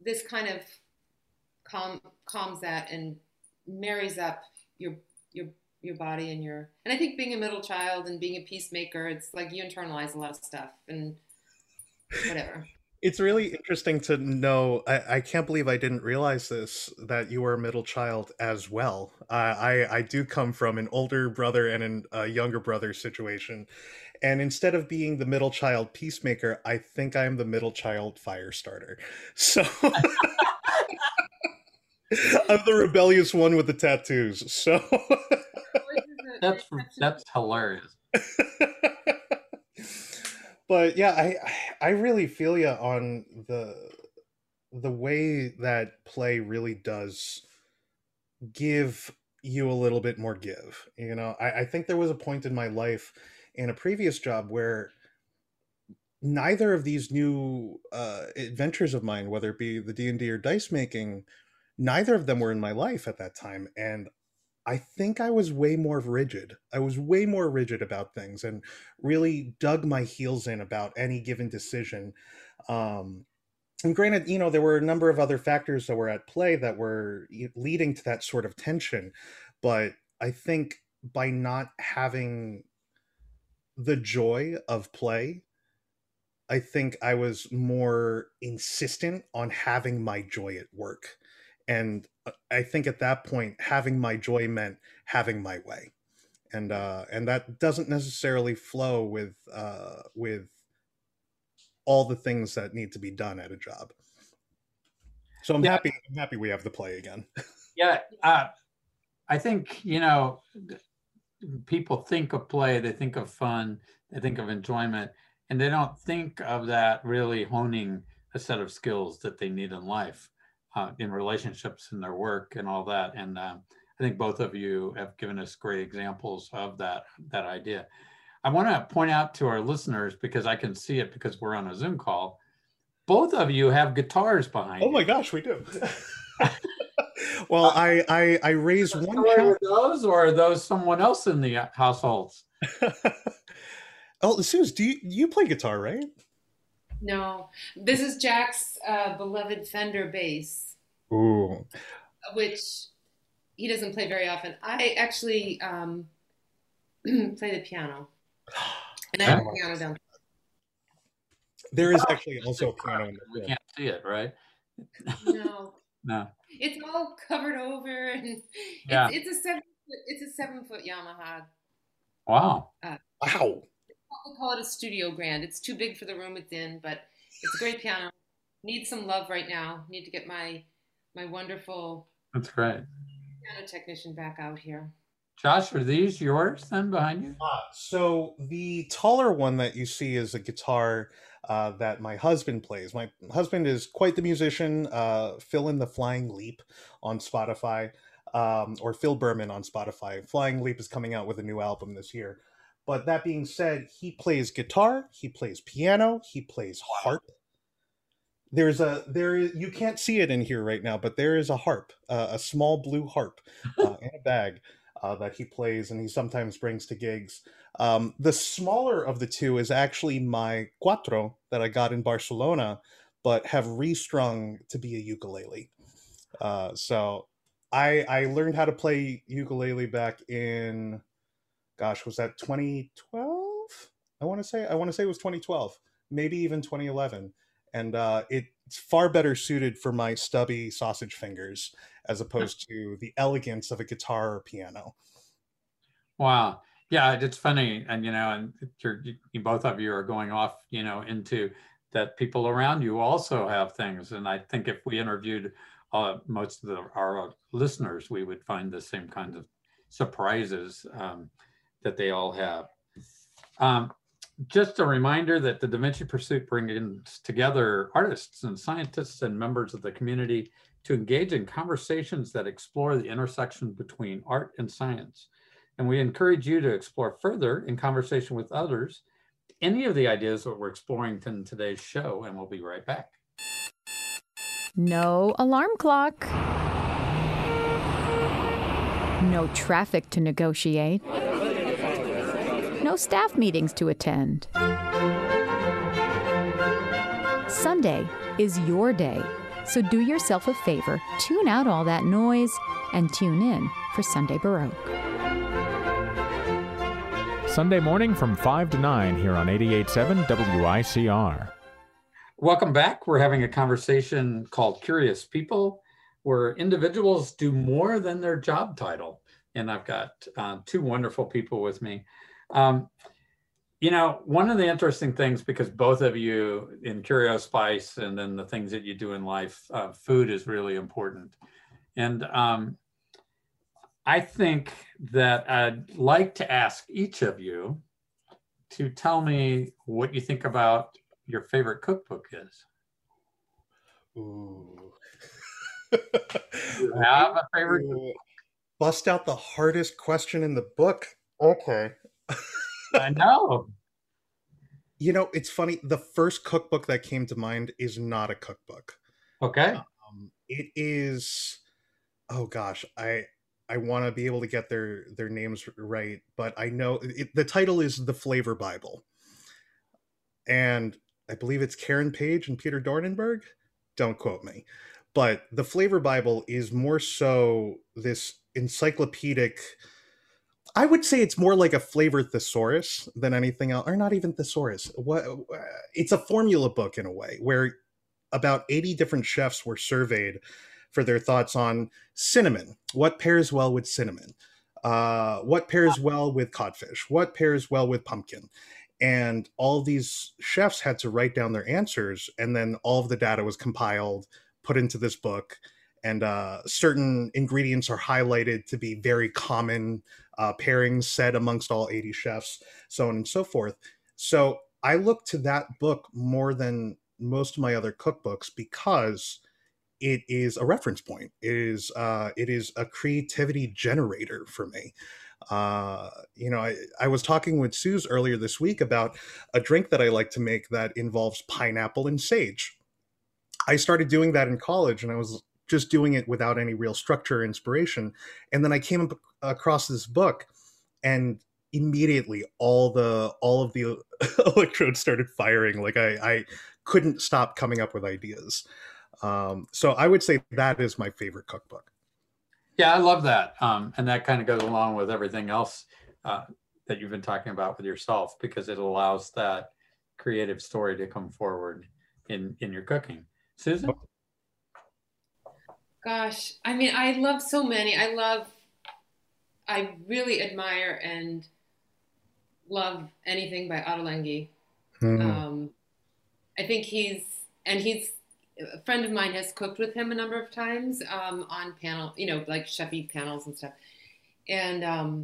this kind of calm, calms that and marries up your your your body and your. And I think being a middle child and being a peacemaker, it's like you internalize a lot of stuff and whatever. It's really interesting to know. I, I can't believe I didn't realize this, that you were a middle child as well. Uh, I, I do come from an older brother and an, a younger brother situation. And instead of being the middle child peacemaker, I think I'm the middle child fire starter. So I'm the rebellious one with the tattoos. So that's that's hilarious. But yeah, I I really feel you on the the way that play really does give you a little bit more give. You know, I, I think there was a point in my life in a previous job where neither of these new uh, adventures of mine, whether it be the D and D or dice making, neither of them were in my life at that time. And I think I was way more rigid. I was way more rigid about things and really dug my heels in about any given decision. Um, and granted, you know, there were a number of other factors that were at play that were leading to that sort of tension. But I think by not having the joy of play, I think I was more insistent on having my joy at work. And I think at that point, having my joy meant having my way, and uh, and that doesn't necessarily flow with uh, with all the things that need to be done at a job. So I'm yeah. happy. I'm happy we have the play again. Yeah, uh, I think you know, people think of play, they think of fun, they think of enjoyment, and they don't think of that really honing a set of skills that they need in life. Uh, in relationships and their work and all that. And uh, I think both of you have given us great examples of that, that idea. I want to point out to our listeners, because I can see it because we're on a Zoom call, both of you have guitars behind Oh you. my gosh, we do. Well, uh, I, I, I raised one child. Those, or are those someone else in the households? Oh, Suze, do you, you play guitar, right? No, this is Jack's uh, beloved Fender bass. Ooh. Which he doesn't play very often. I actually um, play the piano. And I have a piano down. There is actually also a piano in the We can't see it, right? No. No. It's all covered over, and yeah. it's, it's a seven foot, it's a seven foot Yamaha. Wow. Uh, wow. We call it a studio grand. It's too big for the room it's in, but it's a great piano. Need some love right now. Need to get my my wonderful That's great. piano technician back out here. Josh, are these yours then behind you? Uh, so the taller one that you see is a guitar uh, that my husband plays. My husband is quite the musician. Uh, Phil in the Flying Leap on Spotify, um, or Phil Berman on Spotify. Flying Leap is coming out with a new album this year. But that being said, he plays guitar, he plays piano, he plays harp. There's a there you can't see it in here right now, but there is a harp, uh, a small blue harp uh, in a bag uh, that he plays, and he sometimes brings to gigs. Um, the smaller of the two is actually my cuatro that I got in Barcelona, but have restrung to be a ukulele. Uh, so I I learned how to play ukulele back in. Gosh, was that twenty twelve? I want to say I want to say it was twenty twelve, maybe even twenty eleven, and uh, it's far better suited for my stubby sausage fingers as opposed to the elegance of a guitar or piano. Wow, yeah, it's funny, and you know, and you're, you both of you are going off, you know, into that people around you also have things, and I think if we interviewed uh, most of the, our listeners, we would find the same kinds of surprises. Um, that they all have. Um, just a reminder that the Da Vinci Pursuit brings together artists and scientists and members of the community to engage in conversations that explore the intersection between art and science. And we encourage you to explore further in conversation with others any of the ideas that we're exploring in today's show, and we'll be right back. No alarm clock. No traffic to negotiate. No staff meetings to attend. Sunday is your day. So do yourself a favor, tune out all that noise, and tune in for Sunday Baroque. Sunday morning from five to nine here on eighty-eight point seven W I C R. Welcome back. We're having a conversation called Curious People, where individuals do more than their job title. And I've got uh, two wonderful people with me. Um, you know, one of the interesting things, because both of you in CurioSpice and then the things that you do in life, uh, food is really important. And um, I think that I'd like to ask each of you to tell me what you think about your favorite cookbook is. Ooh. You have a favorite Ooh. Bust out the hardest question in the book. Okay. I know. You know, it's funny. The first cookbook that came to mind is not a cookbook. Okay. Um, it is, oh gosh, I I want to be able to get their their names right, but I know it, the title is The Flavor Bible. And I believe it's Karen Page and Peter Dornenberg. Don't quote me. But the Flavor Bible is more so this encyclopedic, I would say it's more like a flavor thesaurus than anything else, or not even thesaurus. What it's a formula book in a way, where about eighty different chefs were surveyed for their thoughts on cinnamon. What pairs well with cinnamon? Uh, what pairs well with codfish? What pairs well with pumpkin? And all these chefs had to write down their answers, and then all of the data was compiled, put into this book, and uh, certain ingredients are highlighted to be very common uh, pairings said amongst all eighty chefs, so on and so forth. So I look to that book more than most of my other cookbooks because it is a reference point. It is uh, it is a creativity generator for me. Uh, you know, I, I was talking with Suze earlier this week about a drink that I like to make that involves pineapple and sage. I started doing that in college, and I was just doing it without any real structure or inspiration. And then I came up across this book, and immediately all the all of the electrodes started firing. Like I, I couldn't stop coming up with ideas. Um, so I would say that is my favorite cookbook. Yeah, I love that. Um, and that kind of goes along with everything else uh, that you've been talking about with yourself, because it allows that creative story to come forward in, in your cooking. Susan? Gosh, I mean, I love so many. I love, I really admire and love anything by Ottolenghi. Mm. Um, I think he's, and he's, a friend of mine has cooked with him a number of times um, on panel, you know, like chefy panels and stuff. And um,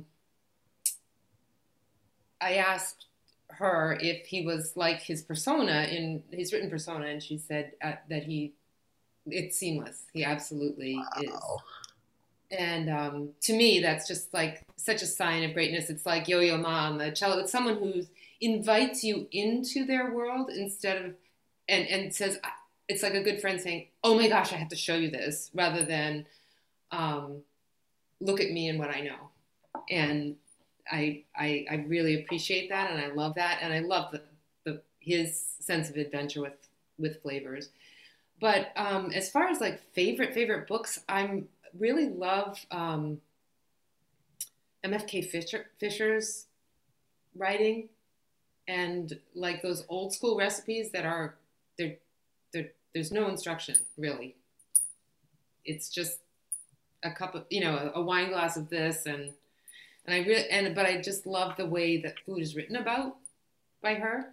I asked her if he was like his persona in his written persona, and she said uh, that he, it's seamless. He absolutely wow. is. And um, to me, that's just like such a sign of greatness. It's like Yo-Yo Ma on the cello. It's someone who invites you into their world instead of, and, and says, it's like a good friend saying, oh my gosh, I have to show you this, rather than um, look at me and what I know. And I, I I really appreciate that, and I love that, and I love the, the his sense of adventure with, with flavors. But um, as far as like favorite, favorite books, I'm really love um, M F K Fisher, Fisher's writing, and like those old school recipes that are, they're, they're, there's no instruction really. It's just a cup of, you know, a, a wine glass of this, and and I really and but I just love the way that food is written about by her.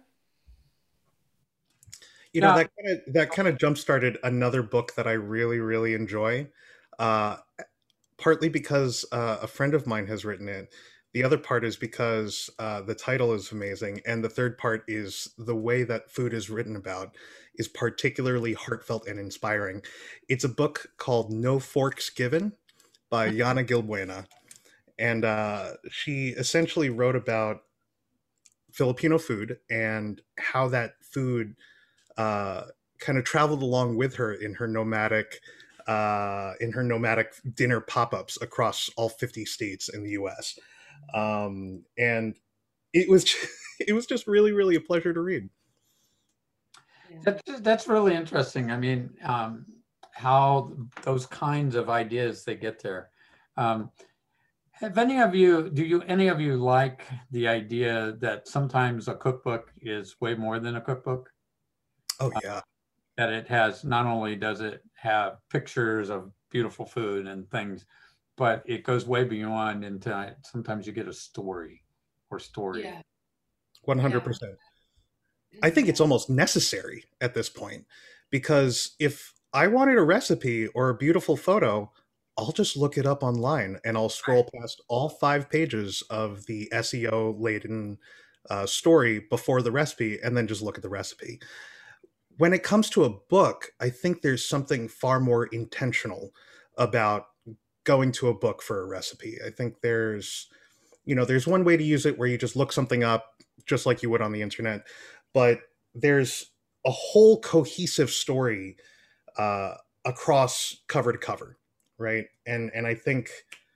You know, that kind of that kind of jump started another book that I really really enjoy. Uh, partly because uh, a friend of mine has written it. The other part is because uh, the title is amazing, and the third part is the way that food is written about is particularly heartfelt and inspiring. It's a book called No Forks Given by Yana Gilbuena, and uh, she essentially wrote about Filipino food and how that food uh, kind of traveled along with her in her nomadic uh, in her nomadic dinner pop-ups across all fifty states in the U S. Um, and it was just, it was just really really a pleasure to read. That's, that's really interesting. I mean, um, how those kinds of ideas they get there. Um, have any of you, do you, any of you like the idea that sometimes a cookbook is way more than a cookbook? Oh yeah. Uh, that it has, not only does it have pictures of beautiful food and things, but it goes way beyond into, sometimes you get a story or story. Yeah. one hundred percent. I think it's almost necessary at this point, because if I wanted a recipe or a beautiful photo, I'll just look it up online and I'll scroll past all five pages of the S E O laden uh, story before the recipe and then just look at the recipe. When it comes to a book, I think there's something far more intentional about going to a book for a recipe. I think there's, you know, there's one way to use it where you just look something up just like you would on the internet, but there's a whole cohesive story uh, across cover to cover, right? And and I think,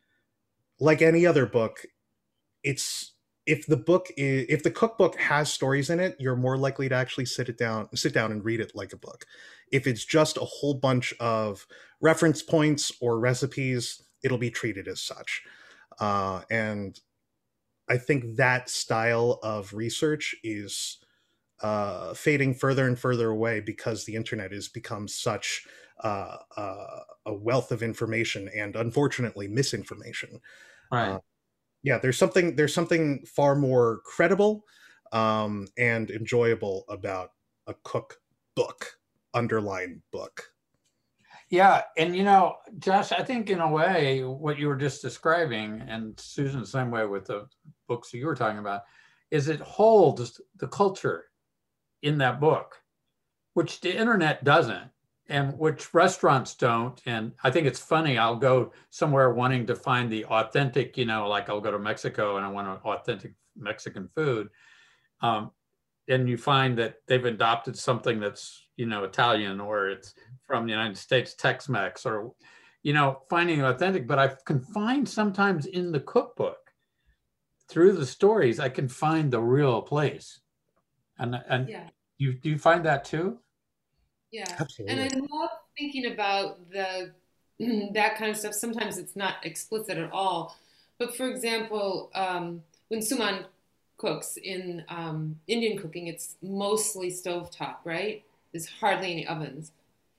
like any other book, it's if the book is, if the cookbook has stories in it, you're more likely to actually sit it down, sit down and read it like a book. If it's just a whole bunch of reference points or recipes, it'll be treated as such. Uh, and I think that style of research is uh, fading further and further away because the internet has become such uh, uh, a wealth of information and, unfortunately, misinformation. Right. Uh, yeah, there's something there's something far more credible um, and enjoyable about a cookbook, underlined book. Yeah, and you know, Josh, I think in a way what you were just describing, and Susan, the same way with the books that you were talking about, is it holds the culture in that book, which the internet doesn't, and which restaurants don't. And I think it's funny, I'll go somewhere wanting to find the authentic, you know, like I'll go to Mexico and I want an authentic Mexican food. Um, and you find that they've adopted something that's, you know, Italian, or it's from the United States, Tex-Mex, or, you know, finding authentic. But I can find sometimes in the cookbook, through the stories, I can find the real place. And, and Yeah. you, do you find that too? Yeah. Absolutely. And I love thinking about the that kind of stuff. Sometimes it's not explicit at all. But for example, um, when Suman cooks in um, Indian cooking, it's mostly stovetop, right? There's hardly any ovens.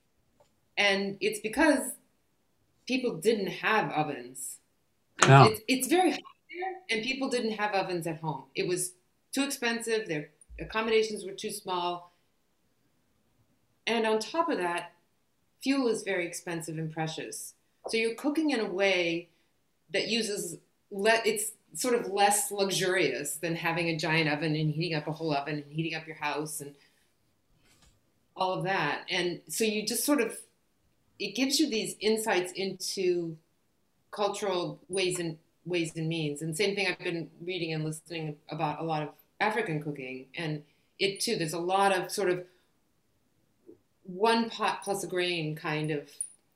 And it's because people didn't have ovens. No. It's, it's very hot there, and people didn't have ovens at home. It was too expensive. Their accommodations were too small. And on top of that, fuel is very expensive and precious. So you're cooking in a way that uses, le- it's sort of less luxurious than having a giant oven and heating up a whole oven and heating up your house and all of that. And so you just sort of, it gives you these insights into cultural ways and ways and means. And same thing, I've been reading and listening about a lot of African cooking, and it too, there's a lot of sort of one pot plus a grain kind of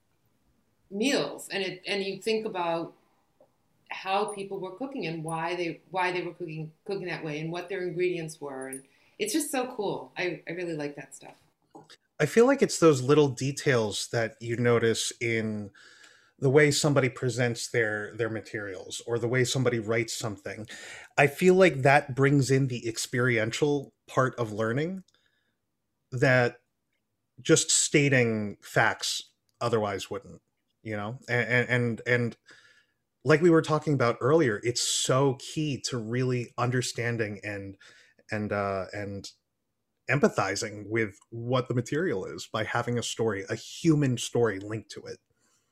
meals. And it, and you think about how people were cooking and why they, why they were cooking, cooking that way and what their ingredients were. And it's just so cool. I, I really like that stuff. I feel like it's those little details that you notice in the way somebody presents their their materials or the way somebody writes something. I feel like that brings in the experiential part of learning that just stating facts otherwise wouldn't, you know? And and and like we were talking about earlier, it's so key to really understanding and and uh and empathizing with what the material is by having a story, a human story linked to it.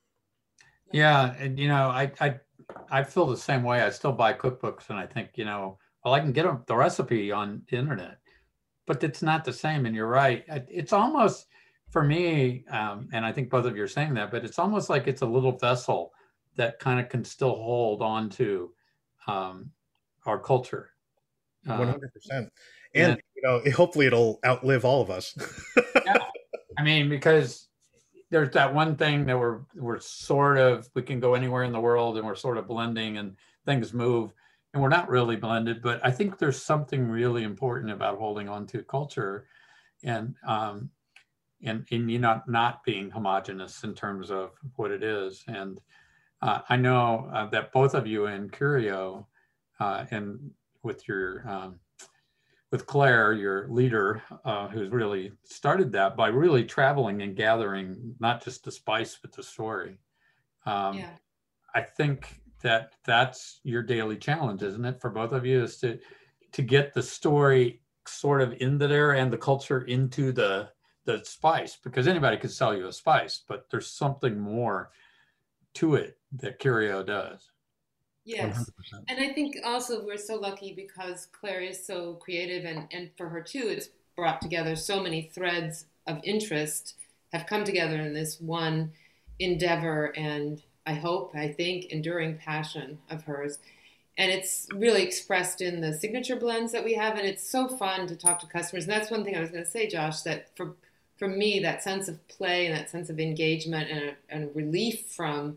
Yeah, and you know, I I I feel the same way. I still buy cookbooks, and I think, you know, well, I can get the recipe on the internet, but it's not the same. And you're right. It's almost, for me, um, and I think both of you are saying that, but it's almost like it's a little vessel that kind of can still hold on to um, our culture. Uh, one hundred percent. And, and, you know, hopefully it'll outlive all of us. Yeah, I mean, because there's that one thing that we're we're sort of, we can go anywhere in the world and we're sort of blending and things move, and we're not really blended. But I think there's something really important about holding on to culture. And, um, and, and you not, not being homogenous in terms of what it is. And uh, I know uh, that both of you in Curio uh, and with your, um, with Claire, your leader, uh, who's really started that by really traveling and gathering not just the spice, but the story. Um, yeah. I think that that's your daily challenge, isn't it, for both of you, is to, to get the story sort of into there and the culture into the, the spice, because anybody could sell you a spice, but there's something more to it that Curio does. Yes. one hundred percent. And I think also we're so lucky because Claire is so creative, and, and for her too, it's brought together so many threads of interest have come together in this one endeavor, and I hope, I think, enduring passion of hers. And it's really expressed in the signature blends that we have, and it's so fun to talk to customers. And that's one thing I was going to say, Josh, that for for me, that sense of play and that sense of engagement and, and relief from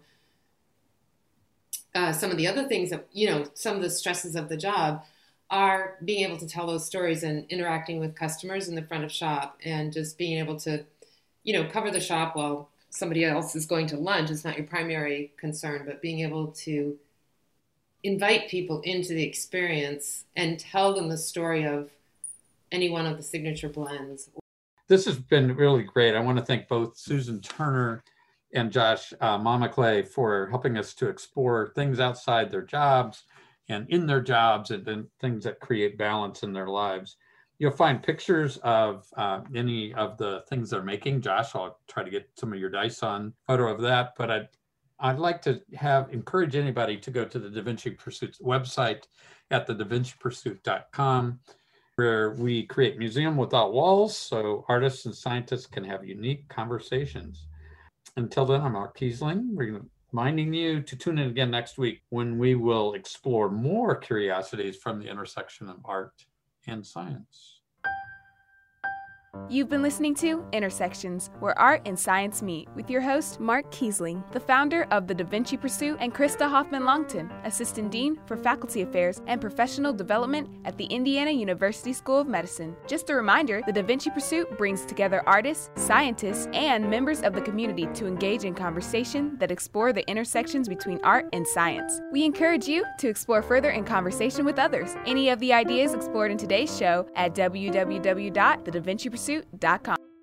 Uh, some of the other things that, you know, some of the stresses of the job are being able to tell those stories and interacting with customers in the front of shop, and just being able to, you know, cover the shop while somebody else is going to lunch. It's not your primary concern, but being able to invite people into the experience and tell them the story of any one of the signature blends. This has been really great. I want to thank both Susan Turner and Josh uh, Mamaclay for helping us to explore things outside their jobs and in their jobs, and then things that create balance in their lives. You'll find pictures of uh, any of the things they're making. Josh, I'll try to get some of your Dyson photo of that, but I'd, I'd like to have encourage anybody to go to the Da Vinci Pursuit website at the da vinci pursuit dot com, where we create Museum Without Walls so artists and scientists can have unique conversations. Until then, I'm Mark Kiesling. We're reminding you to tune in again next week when we will explore more curiosities from the intersection of art and science. You've been listening to Intersections, where art and science meet, with your host, Mark Kiesling, the founder of the Da Vinci Pursuit, and Krista Hoffman-Longton, Assistant Dean for Faculty Affairs and Professional Development at the Indiana University School of Medicine. Just a reminder, the Da Vinci Pursuit brings together artists, scientists, and members of the community to engage in conversation that explore the intersections between art and science. We encourage you to explore further in conversation with others. Any of the ideas explored in today's show at w w w dot the da vinci pursuit dot com.